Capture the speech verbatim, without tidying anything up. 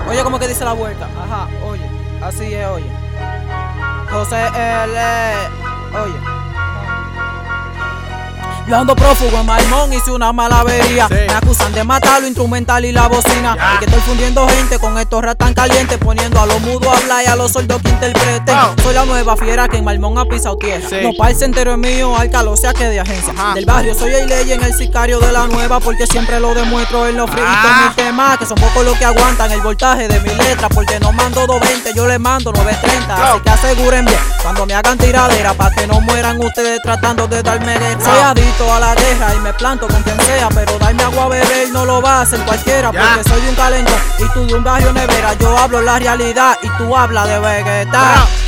Oye, como que dice la vuelta. Ajá, oye. Así es, oye. José L. Oye. Yo ando prófugo en Maimón, hice una mala avería. Sí. Me acusan de matar lo instrumental y la bocina. Ya. Y que estoy fundiendo gente con estos rats tan calientes, poniendo a los mudos a hablar y a los sordos que interpreten. Wow. Soy la nueva fiera que en Maimón ha pisado tierra. Sí. No pa' el centero es mío, al calo sea que de agencia. Ajá. Del barrio soy el ley en el sicario de la nueva, porque siempre lo demuestro en los fritos. Ah. Mis temas, que son pocos los que aguantan el voltaje de mi letra, porque no mando doscientos veinte, yo les mando novecientos treinta. Wow. Así que aseguren bien cuando me hagan tiradera, pa' que no mueran ustedes tratando de darme guerra. Soy adicto a la guerra y me planto con quien sea, pero darme agua a beber no lo va a hacer cualquiera, Ya. porque soy un calentón y tú de un barrio nevera. Yo hablo la realidad y tú hablas de Vegeta.